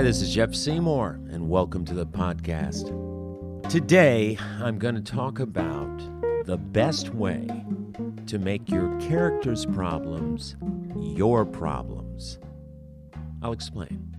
this is Jeff Seymour, and welcome to the podcast. Today, I'm going to talk about the best way to make your character's problems your problems. I'll explain.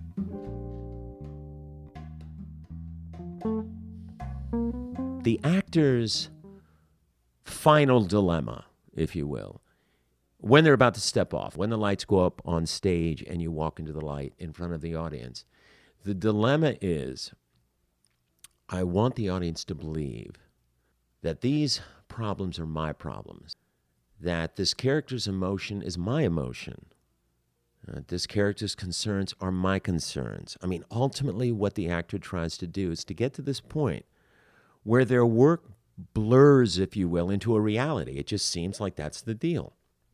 The actor's final dilemma, if you will, when they're about to step off, when the lights go up on stage and you walk into the light in front of the audience, the dilemma is, I want the audience to believe that these problems are my problems, that this character's emotion is my emotion, this character's concerns are my concerns. I mean, ultimately what the actor tries to do is to get to this point where their work blurs, if you will, into a reality. It just seems like that's the deal.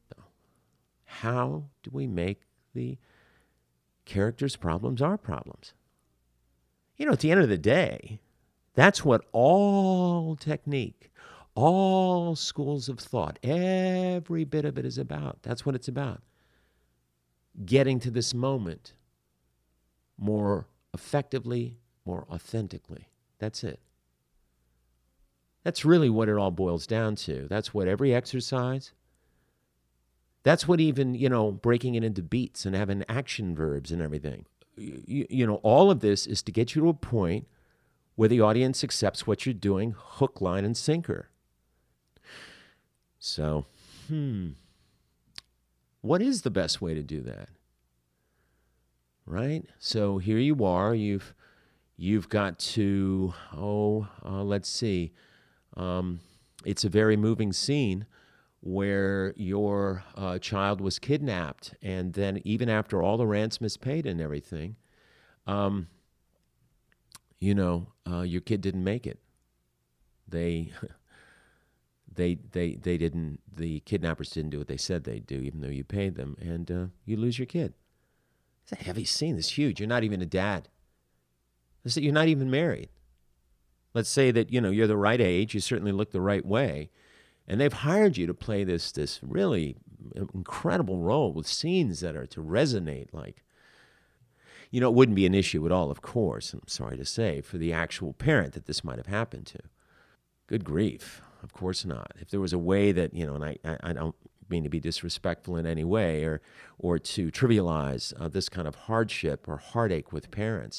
How do we make the character's problems our problems? You know, at the end of the day, that's what all technique, all schools of thought, every bit of it is about. That's what it's about. Getting to this moment more effectively, more authentically. That's it. That's really what it all boils down to. That's what every exercise, that's what even, breaking it into beats and having action verbs and everything. All of this is to get you to a point where the audience accepts what you're doing, hook, line, and sinker. So, what is the best way to do that? Right? So here you are. You've got to, let's see. It's a very moving scene where your child was kidnapped, and then even after all the ransom is paid and everything, your kid didn't make it. They didn't. The kidnappers didn't do what they said they'd do, even though you paid them, and you lose your kid. It's a heavy scene. It's huge. You're not even a dad. You're not even married. Let's say that you're the right age. You certainly look the right way. And they've hired you to play this really incredible role with scenes that are to resonate like, it wouldn't be an issue at all, of course, I'm sorry to say, for the actual parent that this might have happened to. Good grief. Of course not. If there was a way that, and I don't mean to be disrespectful in any way or to trivialize this kind of hardship or heartache with parents,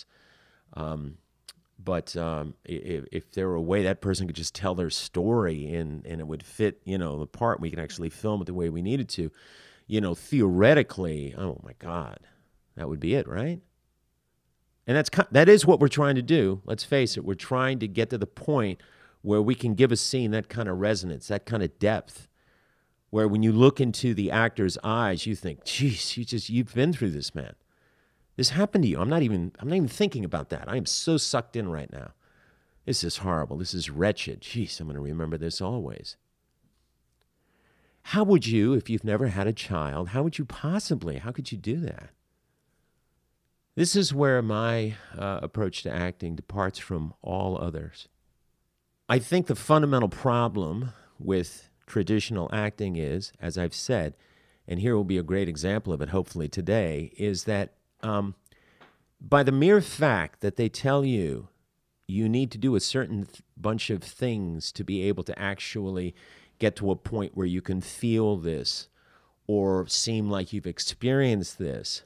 But if there were a way that person could just tell their story and it would fit, the part, we could actually film it the way we needed to, theoretically, oh my God, that would be it, right? And that is what we're trying to do. Let's face it, we're trying to get to the point where we can give a scene that kind of resonance, that kind of depth, where when you look into the actor's eyes, you think, geez, you've been through this, man. This happened to you. I'm not even thinking about that. I am so sucked in right now. This is horrible. This is wretched. Jeez, I'm going to remember this always. How would you, if you've never had a child, how could you do that? This is where my approach to acting departs from all others. I think the fundamental problem with traditional acting is, as I've said, and here will be a great example of it hopefully today, is that by the mere fact that they tell you need to do a certain bunch of things to be able to actually get to a point where you can feel this or seem like you've experienced this,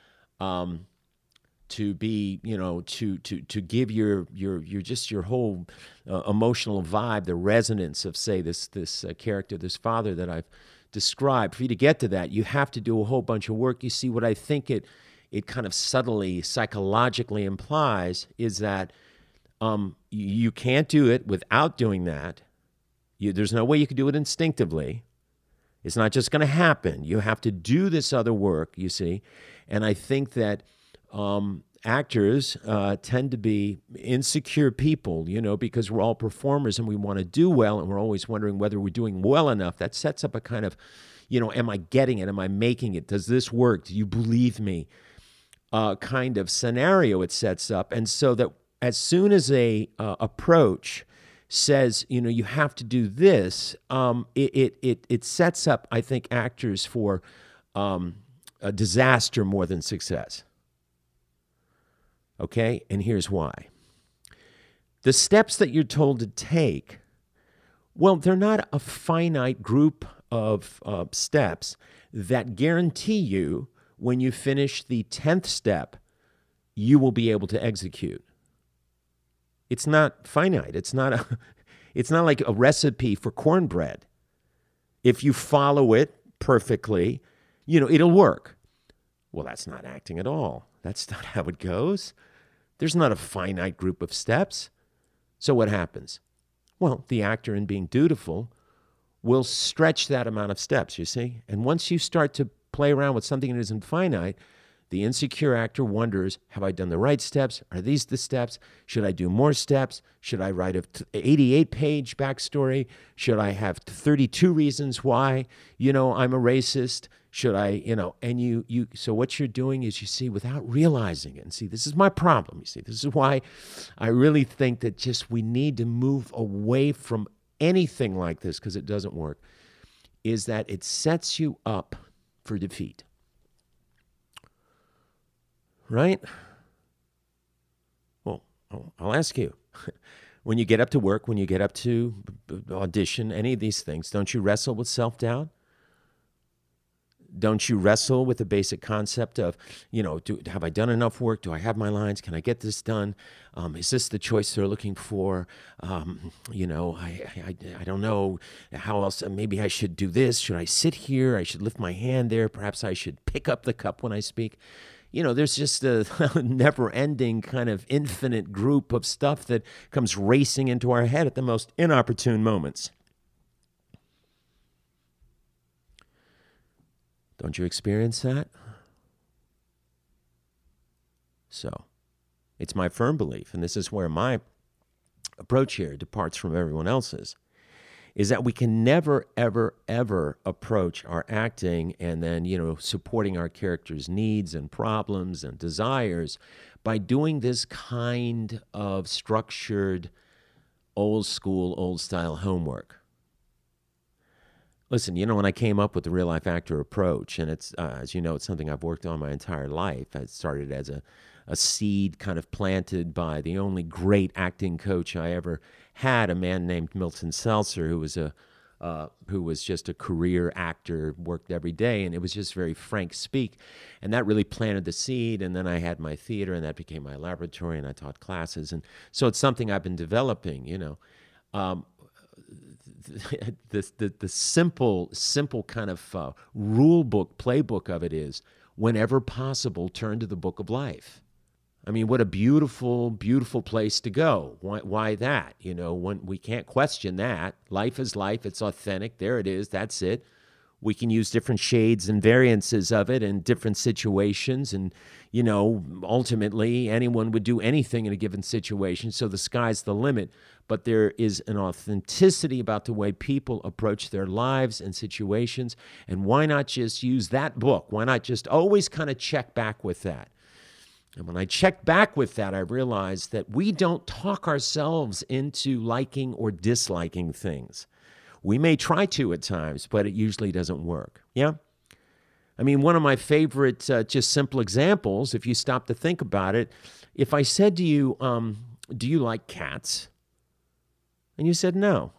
to be, to give your whole emotional vibe, the resonance of, say, this character, this father that I've described. For you to get to that, you have to do a whole bunch of work. You see, what I think it kind of subtly, psychologically implies is that you can't do it without doing that. There's no way you can do it instinctively. It's not just going to happen. You have to do this other work, you see. And I think that actors tend to be insecure people, because we're all performers and we want to do well, and we're always wondering whether we're doing well enough. That sets up a kind of, am I getting it? Am I making it? Does this work? Do you believe me? Kind of scenario it sets up. And so that as soon as a approach says, you have to do this, it sets up, I think, actors for a disaster more than success. Okay? And here's why. The steps that you're told to take, well, they're not a finite group of steps that guarantee you when you finish the 10th step, you will be able to execute. It's not finite. It's not like a recipe for cornbread. If you follow it perfectly, it'll work. Well, that's not acting at all. That's not how it goes. There's not a finite group of steps. So what happens? Well, the actor, in being dutiful, will stretch that amount of steps, you see? And once you start to play around with something that isn't finite, the insecure actor wonders, have I done the right steps? Are these the steps? Should I do more steps? Should I write a 88-page backstory? Should I have 32 reasons why, I'm a racist? Should I, and so what you're doing is, you see, without realizing it, and see, this is my problem, you see, this is why I really think that just we need to move away from anything like this, because it doesn't work, is that it sets you up for defeat. Right? Well, I'll ask you. When you get up to work, when you get up to audition, any of these things, don't you wrestle with self-doubt? Don't you wrestle with the basic concept of, have I done enough work? Do I have my lines? Can I get this done? Is this the choice they're looking for? I don't know how else. Maybe I should do this. Should I sit here? I should lift my hand there. Perhaps I should pick up the cup when I speak. There's just a never-ending kind of infinite group of stuff that comes racing into our head at the most inopportune moments. Don't you experience that? So, it's my firm belief, and this is where my approach here departs from everyone else's, is that we can never, ever, ever approach our acting and then, supporting our characters' needs and problems and desires by doing this kind of structured, old school, old style homework. Listen, when I came up with the real-life actor approach, and it's, as you know, it's something I've worked on my entire life. I started as a seed kind of planted by the only great acting coach I ever had, a man named Milton Seltzer, who was just a career actor, worked every day, and it was just very frank speak. And that really planted the seed, and then I had my theater, and that became my laboratory, and I taught classes. And so it's something I've been developing, The simple kind of rule book, playbook of it is, whenever possible, turn to the book of life. I mean, what a beautiful, beautiful place to go. Why that? When we can't question that. Life is life. It's authentic. There it is. That's it. We can use different shades and variances of it in different situations. And, ultimately, anyone would do anything in a given situation. So the sky's the limit. But there is an authenticity about the way people approach their lives and situations. And why not just use that book? Why not just always kind of check back with that? And when I checked back with that, I realized that we don't talk ourselves into liking or disliking things. We may try to at times, but it usually doesn't work. Yeah? I mean, one of my favorite just simple examples, if you stop to think about it, if I said to you, do you like cats? And you said no.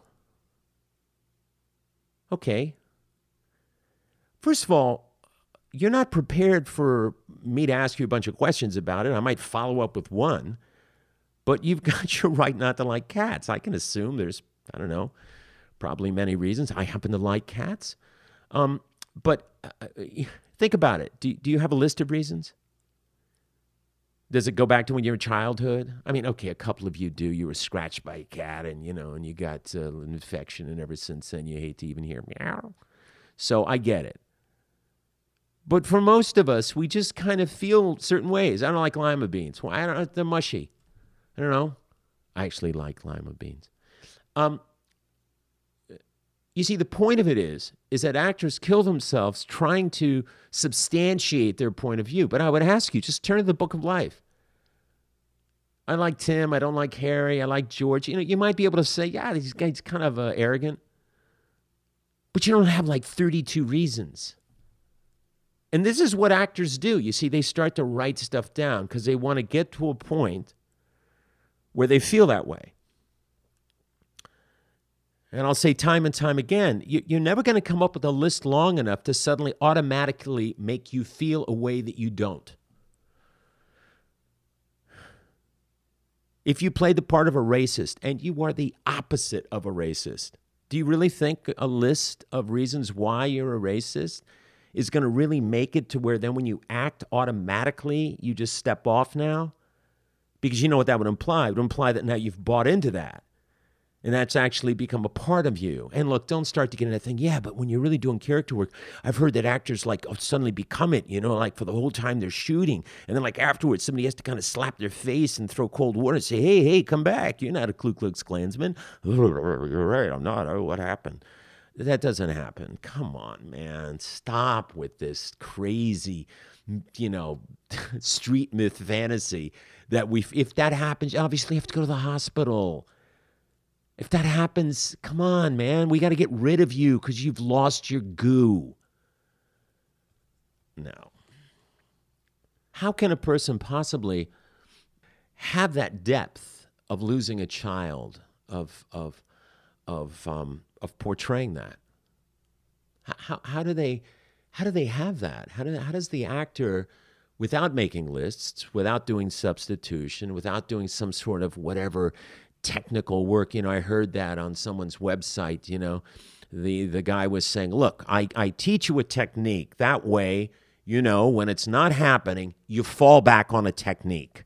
Okay. First of all, you're not prepared for me to ask you a bunch of questions about it. I might follow up with one, but you've got your right not to like cats. I can assume there's, probably many reasons. I happen to like cats. But think about it. Do you have a list of reasons? Does it go back to when you were in childhood? I mean, okay, a couple of you do. You were scratched by a cat and, and you got an infection, and ever since then you hate to even hear meow. So I get it. But for most of us, we just kind of feel certain ways. I don't like lima beans. Well, I don't know, they're mushy. I don't know. I actually like lima beans. You see, the point of it is that actors kill themselves trying to substantiate their point of view. But I would ask you, just turn to the book of life. I like Tim. I don't like Harry. I like George. You might be able to say, yeah, this guy's kind of arrogant. But you don't have like 32 reasons. And this is what actors do. You see, they start to write stuff down because they want to get to a point where they feel that way. And I'll say time and time again, you're never going to come up with a list long enough to suddenly automatically make you feel a way that you don't. If you play the part of a racist and you are the opposite of a racist, do you really think a list of reasons why you're a racist is going to really make it to where then when you act automatically, you just step off now? Because you know what that would imply. It would imply that now you've bought into that. And that's actually become a part of you. And look, don't start to get into that thing. Yeah, but when you're really doing character work, I've heard that actors like suddenly become it, like for the whole time they're shooting. And then like afterwards, somebody has to kind of slap their face and throw cold water and say, hey, come back. You're not a Ku Klux Klansman. You're right, I'm not. Oh, what happened? That doesn't happen. Come on, man. Stop with this crazy, street myth fantasy that if that happens, you obviously have to go to the hospital. If that happens, come on, man. We got to get rid of you because you've lost your goo. No. How can a person possibly have that depth of losing a child, of portraying that? How do they have that? How does the actor, without making lists, without doing substitution, without doing some sort of whatever technical work, I heard that on someone's website, the guy was saying, look, I teach you a technique. That way, when it's not happening, you fall back on a technique.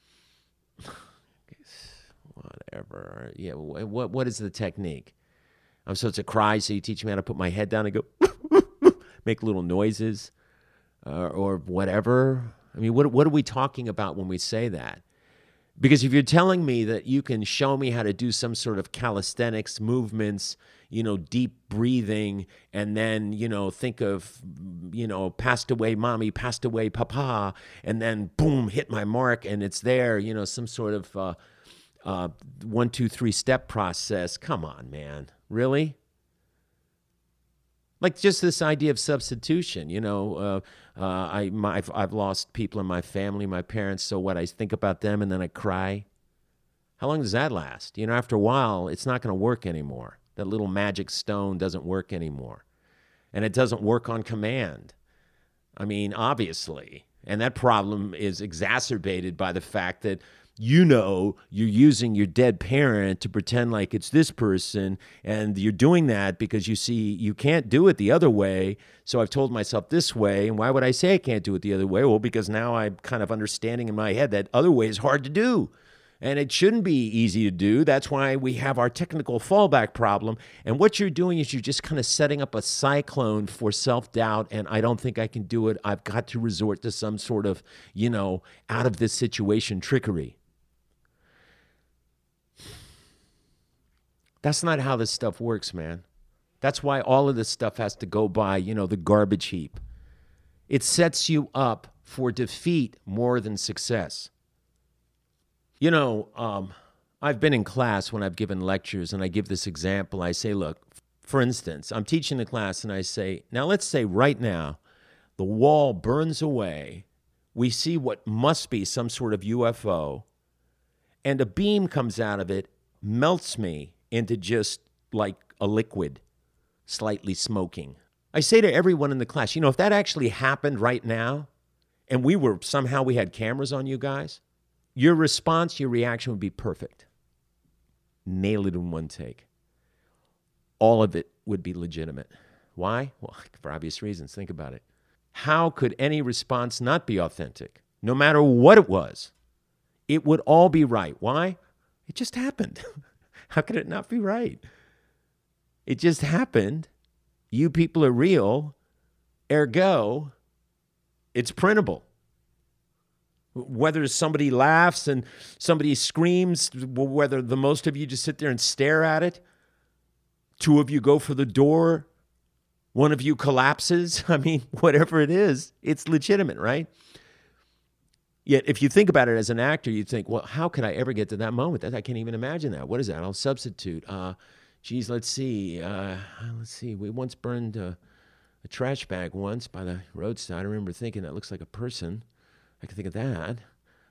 Whatever. Yeah, what is the technique? I'm supposed to cry, so you teach me how to put my head down and go, make little noises, or whatever. I mean, what are we talking about when we say that? Because if you're telling me that you can show me how to do some sort of calisthenics movements, deep breathing, and then, think of, passed away mommy, passed away papa, and then boom, hit my mark, and it's there, some sort of 1, 2, 3 step process. Come on, man. Really? Like just this idea of substitution, I've lost people in my family, my parents, so what, I think about them and then I cry. How long does that last? After a while, it's not going to work anymore. That little magic stone doesn't work anymore. And it doesn't work on command. I mean, obviously. And that problem is exacerbated by the fact that you're using your dead parent to pretend like it's this person, and you're doing that because you see you can't do it the other way. So I've told myself this way, and why would I say I can't do it the other way? Well, because now I'm kind of understanding in my head that other way is hard to do, and it shouldn't be easy to do. That's why we have our technical fallback problem. And what you're doing is you're just kind of setting up a cyclone for self-doubt, and I don't think I can do it. I've got to resort to some sort of, out of this situation trickery. That's not how this stuff works, man. That's why all of this stuff has to go by, the garbage heap. It sets you up for defeat more than success. I've been in class when I've given lectures, and I give this example. I say, look, for instance, I'm teaching the class, and I say, now let's say right now, the wall burns away. We see what must be some sort of UFO, and a beam comes out of it, melts me into just like a liquid, slightly smoking. I say to everyone in the class, if that actually happened right now, and we had cameras on you guys, your response, your reaction would be perfect. Nail it in one take. All of it would be legitimate. Why? Well, for obvious reasons. Think about it. How could any response not be authentic? No matter what it was, it would all be right. Why? It just happened. How could it not be right? It just happened. You people are real. Ergo, it's printable. Whether somebody laughs and somebody screams, whether the most of you just sit there and stare at it, 2 of you go for the door, 1 of you collapses, whatever it is, it's legitimate, right? Yet, if you think about it as an actor, you think, well, how could I ever get to that moment? I can't even imagine that. What is that? I'll substitute. Let's see. We once burned a trash bag once by the roadside. I remember thinking, that looks like a person. I can think of that.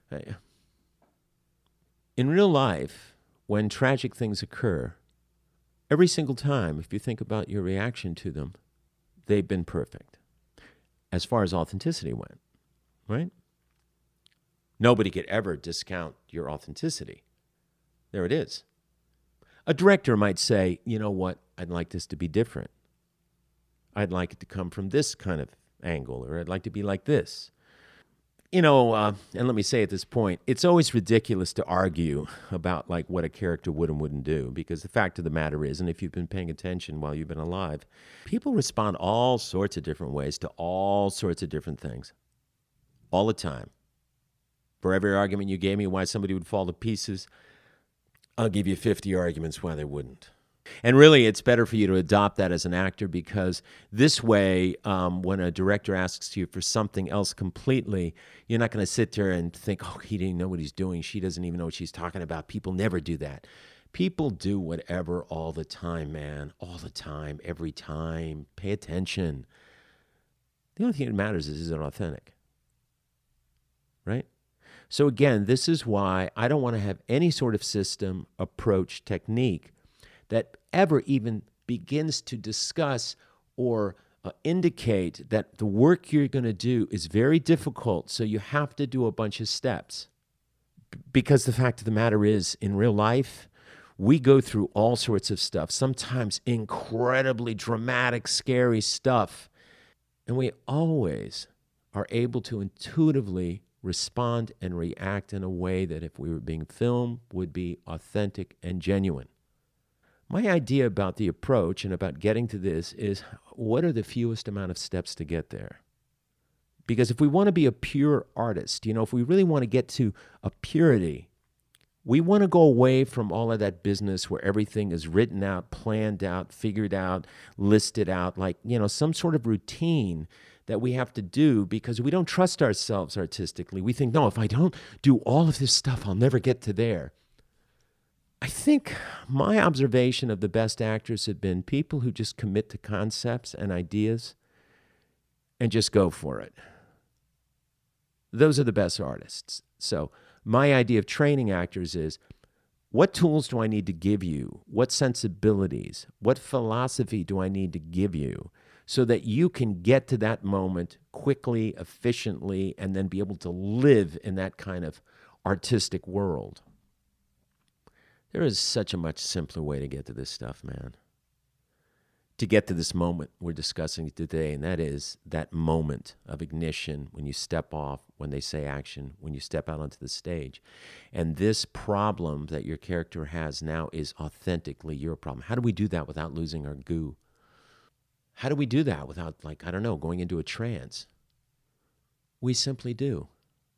In real life, when tragic things occur, every single time, if you think about your reaction to them, they've been perfect as far as authenticity went, right? Nobody could ever discount your authenticity. There it is. A director might say, you know what, I'd like this to be different. I'd like it to come from this kind of angle, or I'd like to be like this. And let me say at this point, it's always ridiculous to argue about like what a character would and wouldn't do, because the fact of the matter is, and if you've been paying attention while you've been alive, people respond all sorts of different ways to all sorts of different things all the time. For every argument you gave me why somebody would fall to pieces, I'll give you 50 arguments why they wouldn't. And really, it's better for you to adopt that as an actor, because this way, when a director asks you for something else completely, you're not going to sit there and think, oh, he didn't know what he's doing. She doesn't even know what she's talking about. People never do that. People do whatever all the time, man. All the time, every time. Pay attention. The only thing that matters is it authentic? Right? So again, this is why I don't want to have any sort of system, approach, technique that ever even begins to discuss or indicate that the work you're going to do is very difficult, so you have to do a bunch of steps. Because the fact of the matter is, in real life, we go through all sorts of stuff, sometimes incredibly dramatic, scary stuff, and we always are able to intuitively respond and react in a way that, if we were being filmed, would be authentic and genuine. My idea about the approach and about getting to this is, what are the fewest amount of steps to get there? Because if we want to be a pure artist, if we really want to get to a purity, we want to go away from all of that business where everything is written out, planned out, figured out, listed out, like, some sort of routine that we have to do, because we don't trust ourselves artistically. We think, no, if I don't do all of this stuff, I'll never get to there. I think my observation of the best actors have been people who just commit to concepts and ideas and just go for it. Those are the best artists. So my idea of training actors is, what tools do I need to give you? What sensibilities? What philosophy do I need to give you so that you can get to that moment quickly, efficiently, and then be able to live in that kind of artistic world? There is such a much simpler way to get to this stuff, man. To get to this moment we're discussing today, and that is that moment of ignition when you step off, when they say action, when you step out onto the stage. And this problem that your character has now is authentically your problem. How do we do that without losing our goo? How do we do that without, going into a trance? We simply do.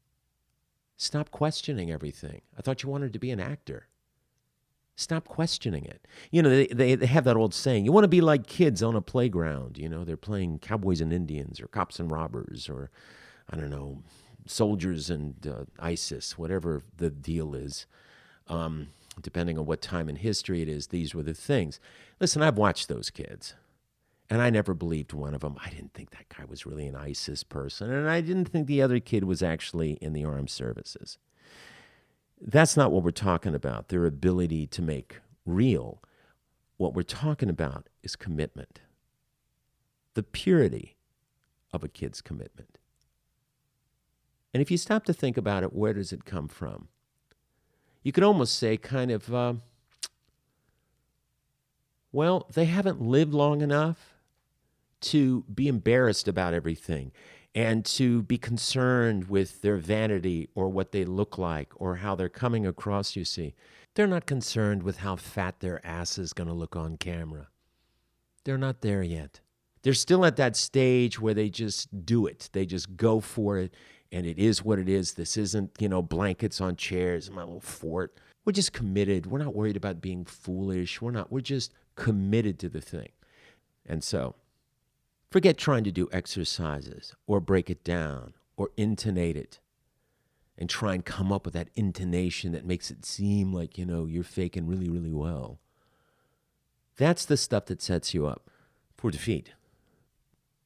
Stop questioning everything. I thought you wanted to be an actor. Stop questioning it. They have that old saying, you want to be like kids on a playground. They're playing cowboys and Indians, or cops and robbers, or, soldiers and ISIS, whatever the deal is. Depending on what time in history it is, these were the things. Listen, I've watched those kids, and I never believed one of them. I didn't think that guy was really an ISIS person, and I didn't think the other kid was actually in the armed services. That's not what we're talking about, their ability to make real. What we're talking about is commitment, the purity of a kid's commitment. And if you stop to think about it, where does it come from? You could almost say they haven't lived long enough to be embarrassed about everything, and to be concerned with their vanity or what they look like or how they're coming across, you see. They're not concerned with how fat their ass is going to look on camera. They're not there yet. They're still at that stage where they just do it. They just go for it, and it is what it is. This isn't, blankets on chairs in my little fort. We're just committed. We're not worried about being foolish. We're just committed to the thing. And so, forget trying to do exercises or break it down or intonate it and try and come up with that intonation that makes it seem like, you're faking really, really well. That's the stuff that sets you up for defeat.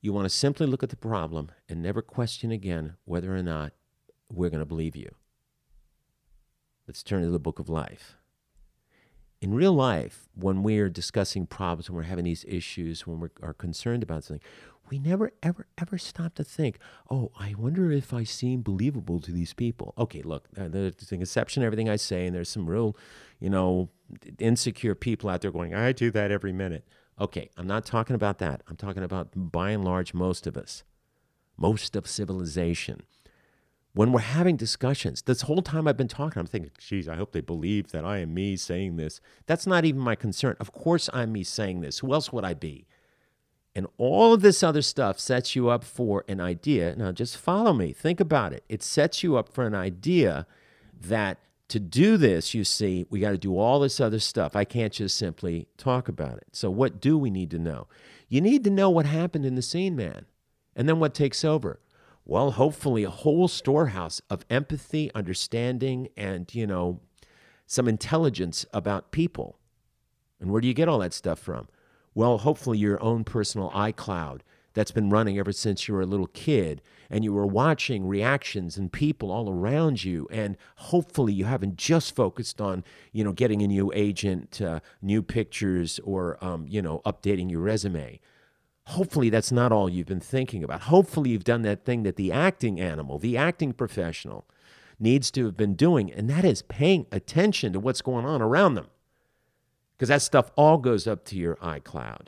You want to simply look at the problem and never question again whether or not we're going to believe you. Let's turn to the book of life. In real life, when we're discussing problems, when we're having these issues, when we are concerned about something, we never, ever, ever stop to think, oh, I wonder if I seem believable to these people. Okay, look, there's an exception to everything I say, and there's some real, insecure people out there going, I do that every minute. Okay, I'm not talking about that. I'm talking about, by and large, most of us, most of civilization. When we're having discussions, this whole time I've been talking, I'm thinking, geez, I hope they believe that I am me saying this. That's not even my concern. Of course I'm me saying this. Who else would I be? And all of this other stuff sets you up for an idea. Now, just follow me. Think about it. It sets you up for an idea that to do this, you see, we got to do all this other stuff. I can't just simply talk about it. So what do we need to know? You need to know what happened in the scene, man. And then what takes over? Well, hopefully a whole storehouse of empathy, understanding, and, some intelligence about people. And where do you get all that stuff from? Well, hopefully your own personal iCloud that's been running ever since you were a little kid, and you were watching reactions and people all around you, and hopefully you haven't just focused on, getting a new agent, new pictures, or, updating your resume. Hopefully that's not all you've been thinking about. Hopefully you've done that thing that the acting animal, the acting professional, needs to have been doing, and that is paying attention to what's going on around them. Because that stuff all goes up to your iCloud.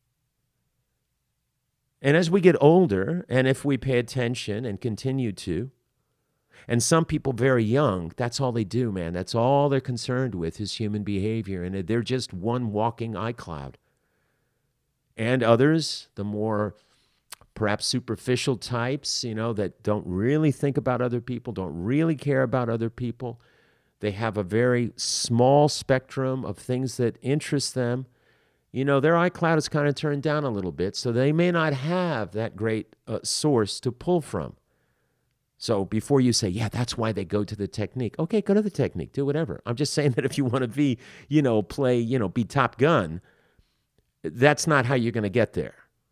And as we get older, and if we pay attention and continue to, and some people very young, that's all they do, man. That's all they're concerned with is human behavior, and they're just one walking iCloud. And others, the more perhaps superficial types, that don't really think about other people, don't really care about other people. They have a very small spectrum of things that interest them. Their iCloud is kind of turned down a little bit, so they may not have that great source to pull from. So before you say, yeah, that's why they go to the technique. Okay, go to the technique, do whatever. I'm just saying that if you want to be, be Top Gun, that's not how you're going to get there.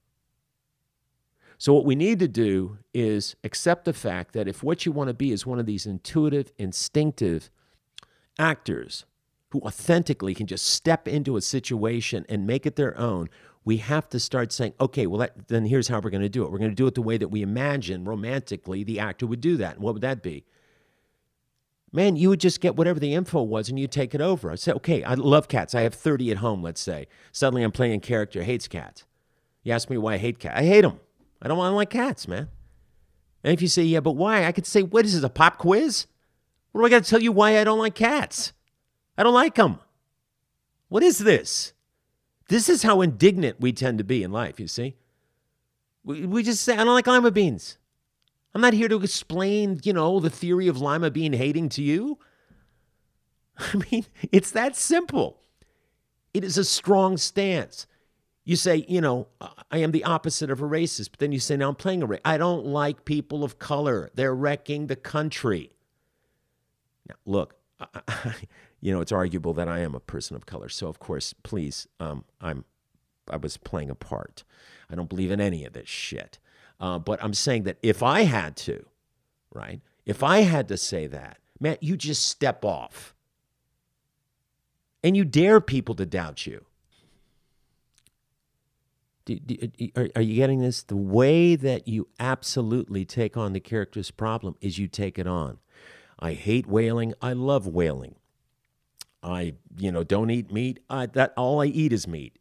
So what we need to do is accept the fact that if what you want to be is one of these intuitive, instinctive actors who authentically can just step into a situation and make it their own, we have to start saying, okay, well, then here's how we're going to do it. We're going to do it the way that we imagine romantically the actor would do that. And what would that be? Man, you would just get whatever the info was and you take it over. I say, okay, I love cats. I have 30 at home, let's say. Suddenly I'm playing a character who hates cats. You ask me why I hate cats. I hate them. I don't like cats, man. And if you say, yeah, but why? I could say, what is this, a pop quiz? What do I got to tell you why I don't like cats? I don't like them. What is this? This is how indignant we tend to be in life, you see? We just say, I don't like lima beans. I'm not here to explain, the theory of lima bean hating to you. I mean, it's that simple. It is a strong stance. You say, I am the opposite of a racist, but then you say, now I'm playing a race. I don't like people of color. They're wrecking the country. Now, look, it's arguable that I am a person of color. So, of course, please, I was playing a part. I don't believe in any of this shit. But I'm saying that if I had to, right? If I had to say that, man, you just step off. And you dare people to doubt you. Are you getting this? The way that you absolutely take on the character's problem is you take it on. I hate whaling. I love whaling. I, don't eat meat. All I eat is meat.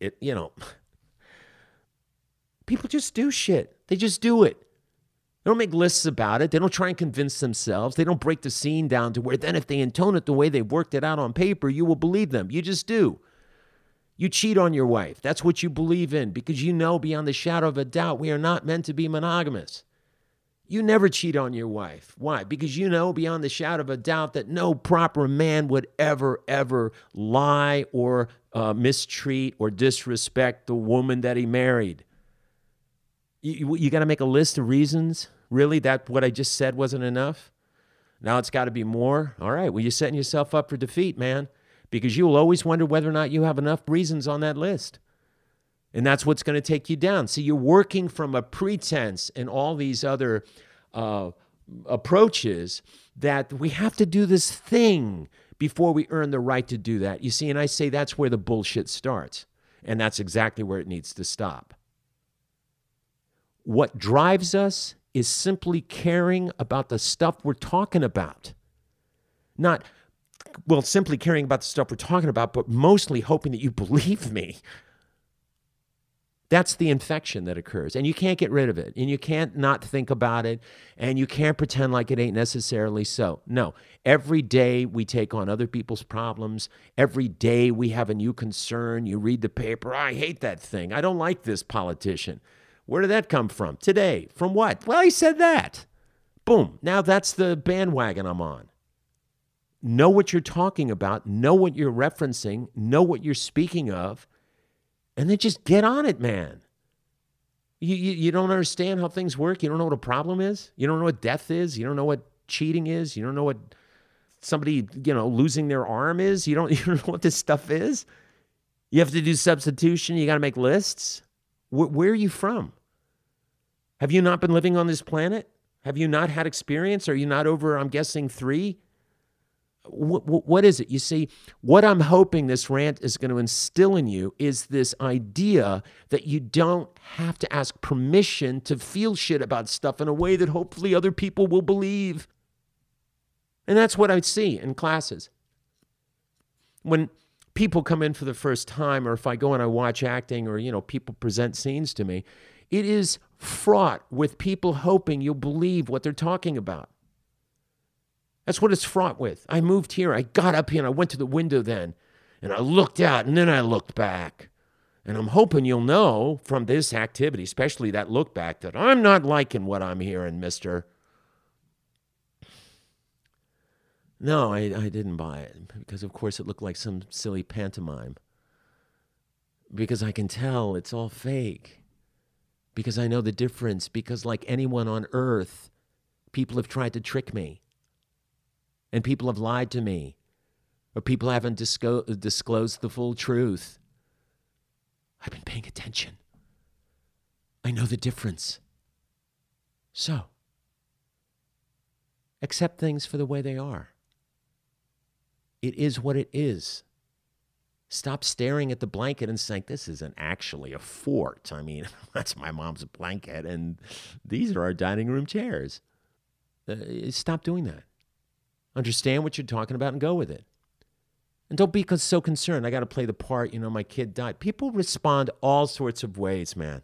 People just do shit. They just do it. They don't make lists about it. They don't try and convince themselves. They don't break the scene down to where then if they intone it the way they've worked it out on paper, you will believe them. You just do. You cheat on your wife. That's what you believe in because beyond the shadow of a doubt we are not meant to be monogamous. You never cheat on your wife. Why? Because beyond the shadow of a doubt that no proper man would ever lie or mistreat or disrespect the woman that he married. You got to make a list of reasons? Really? That what I just said wasn't enough? Now it's got to be more? All right, well, you're setting yourself up for defeat, man, because you will always wonder whether or not you have enough reasons on that list. And that's what's going to take you down. So you're working from a pretense and all these other approaches that we have to do this thing before we earn the right to do that. You see, and I say that's where the bullshit starts. And that's exactly where it needs to stop. What drives us is simply caring about the stuff we're talking about. Not, well, simply caring about the stuff we're talking about, but mostly hoping that you believe me. That's the infection that occurs, and you can't get rid of it, and you can't not think about it, and you can't pretend like it ain't necessarily so. No, every day we take on other people's problems. Every day we have a new concern. You read the paper, I hate that thing. I don't like this politician. Where did that come from? Today. From what? Well, he said that. Boom. Now that's the bandwagon I'm on. Know what you're talking about. Know what you're referencing. Know what you're speaking of. And then just get on it, man. You don't understand how things work. You don't know what a problem is. You don't know what death is. You don't know what cheating is. You don't know what somebody, losing their arm is. You don't know what this stuff is. You have to do substitution. You got to make lists. Where are you from? Have you not been living on this planet? Have you not had experience? Are you not over, I'm guessing, 3? What is it? You see, what I'm hoping this rant is going to instill in you is this idea that you don't have to ask permission to feel shit about stuff in a way that hopefully other people will believe. And that's what I see in classes. When people come in for the first time, or if I go and I watch acting, or, people present scenes to me, it is fraught with people hoping you'll believe what they're talking about. That's what it's fraught with. I moved here. I got up here and I went to the window then. And I looked out and then I looked back. And I'm hoping you'll know from this activity, especially that look back, that I'm not liking what I'm hearing, mister. No, I didn't buy it. Because, of course, it looked like some silly pantomime. Because I can tell it's all fake. Because I know the difference. Because like anyone on earth, people have tried to trick me. And people have lied to me, or people haven't disclosed the full truth. I've been paying attention. I know the difference. So, accept things for the way they are. It is what it is. Stop staring at the blanket and saying, this isn't actually a fort. I mean, that's my mom's blanket, and these are our dining room chairs. Stop doing that. Understand what you're talking about and go with it. And don't be so concerned. I got to play the part, my kid died. People respond all sorts of ways, man.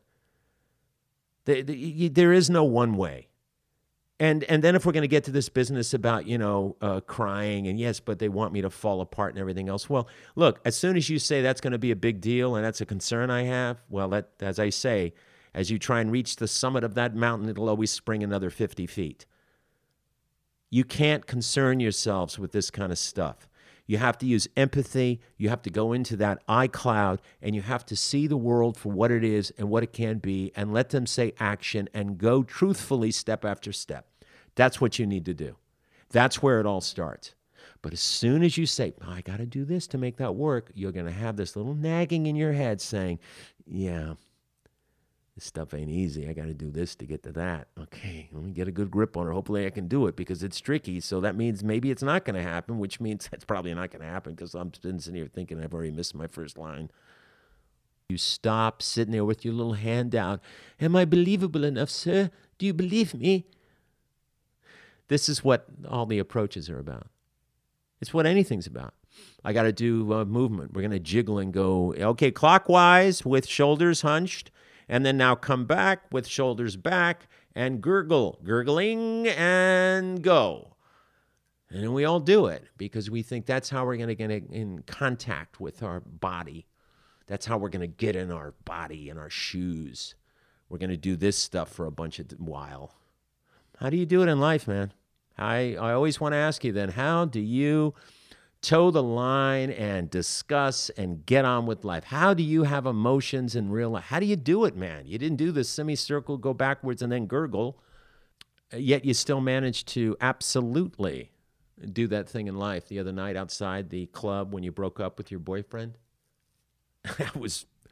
There is no one way. And then if we're going to get to this business about, crying and yes, but they want me to fall apart and everything else. Well, look, as soon as you say that's going to be a big deal and that's a concern I have, well, that, as I say, as you try and reach the summit of that mountain, it'll always spring another 50 feet. You can't concern yourselves with this kind of stuff. You have to use empathy. You have to go into that iCloud, and you have to see the world for what it is and what it can be, and let them say action and go truthfully step after step. That's what you need to do. That's where it all starts. But as soon as you say, I got to do this to make that work, you're going to have this little nagging in your head saying, yeah, this stuff ain't easy. I got to do this to get to that. Okay, let me get a good grip on it. Hopefully I can do it because it's tricky. So that means maybe it's not going to happen, which means it's probably not going to happen because I'm sitting here thinking I've already missed my first line. You stop sitting there with your little hand out. Am I believable enough, sir? Do you believe me? This is what all the approaches are about. It's what anything's about. I got to do a movement. We're going to jiggle and go, okay, clockwise with shoulders hunched. And then now come back with shoulders back and gurgling and go. And then we all do it because we think that's how we're going to get in contact with our body. That's how we're going to get in our body and our shoes. We're going to do this stuff for a bunch of while. How do you do it in life, man? I always want to ask you then, how do you toe the line and discuss and get on with life? How do you have emotions in real life? How do you do it, man? You didn't do the semicircle, go backwards, and then gurgle, yet you still managed to absolutely do that thing in life the other night outside the club when you broke up with your boyfriend. That was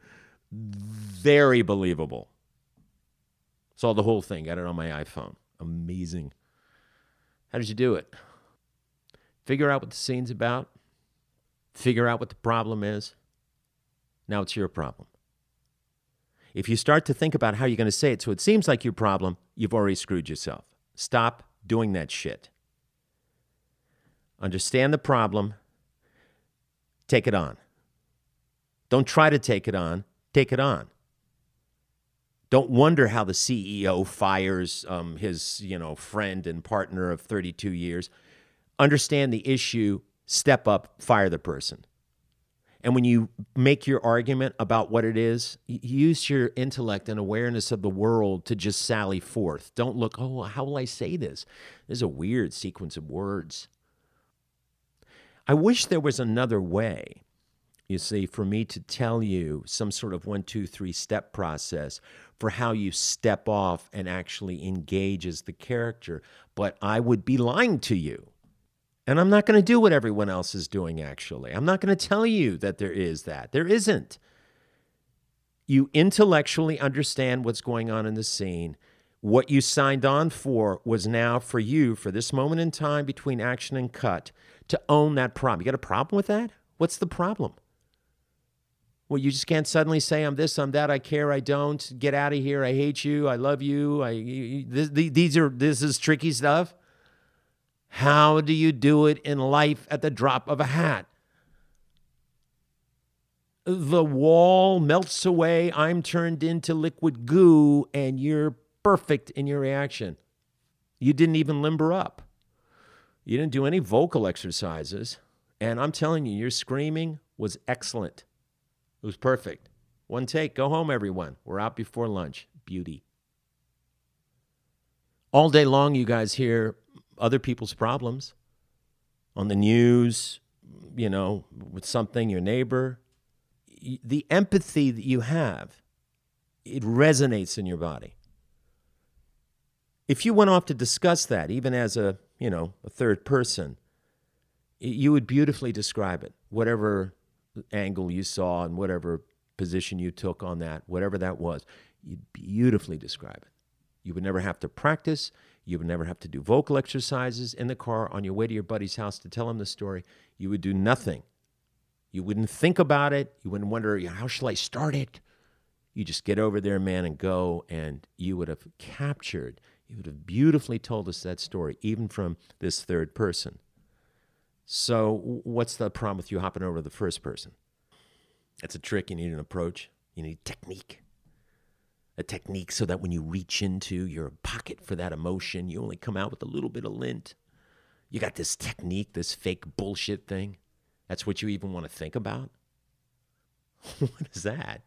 Very believable. Saw the whole thing. Got it on my iPhone. Amazing. How did you do it? Figure out what the scene's about. Figure out what the problem is. Now it's your problem. If you start to think about how you're going to say it so it seems like your problem, you've already screwed yourself. Stop doing that shit. Understand the problem. Take it on. Don't try to take it on. Take it on. Don't wonder how the CEO fires his, friend and partner of 32 years. Understand the issue. Step up. Fire the person. And when you make your argument about what it is, use your intellect and awareness of the world to just sally forth. Don't look, how will I say this? There's a weird sequence of words. I wish there was another way, you see, for me to tell you some sort of 1, 2, 3 step process for how you step off and actually engage as the character. But I would be lying to you. And I'm not going to do what everyone else is doing, actually. I'm not going to tell you that there is that. There isn't. You intellectually understand what's going on in the scene. What you signed on for was now for you, for this moment in time between action and cut, to own that problem. You got a problem with that? What's the problem? Well, you just can't suddenly say, I'm this, I'm that, I care, I don't, get out of here, I hate you, I love you. This is tricky stuff. How do you do it in life at the drop of a hat? The wall melts away, I'm turned into liquid goo, and you're perfect in your reaction. You didn't even limber up. You didn't do any vocal exercises. And I'm telling you, your screaming was excellent. It was perfect. One take. Go home, everyone. We're out before lunch. Beauty. All day long, you guys hear other people's problems on the news, with something, your neighbor. The empathy that you have, it resonates in your body. If you went off to discuss that, even as a third person, you would beautifully describe it, whatever angle you saw and whatever position you took on that, whatever that was, you'd beautifully describe it. You would never have to practice. You would never have to do vocal exercises in the car on your way to your buddy's house to tell him the story. You would do nothing. You wouldn't think about it. You wouldn't wonder, how shall I start it? You just get over there, man, and go, and you would have beautifully told us that story, even from this third person. So what's the problem with you hopping over to the first person? That's a trick. You need an approach. You need technique. A technique so that when you reach into your pocket for that emotion, you only come out with a little bit of lint. You got this technique, this fake bullshit thing. That's what you even want to think about? What is that?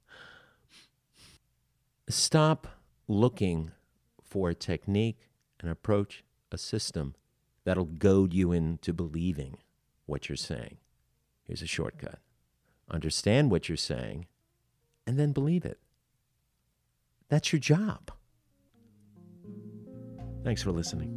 Stop looking for a technique, an approach, a system that'll goad you into believing what you're saying. Here's a shortcut. Understand what you're saying, and then believe it. That's your job. Thanks for listening.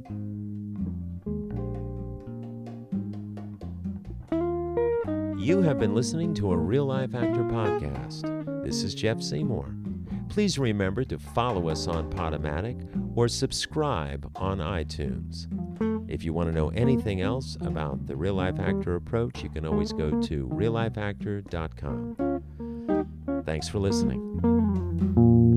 You have been listening to a Real Life Actor podcast. This is Jeff Seymour. Please remember to follow us on Podomatic or subscribe on iTunes. If you want to know anything else about the Real Life Actor approach, you can always go to reallifeactor.com. Thanks for listening.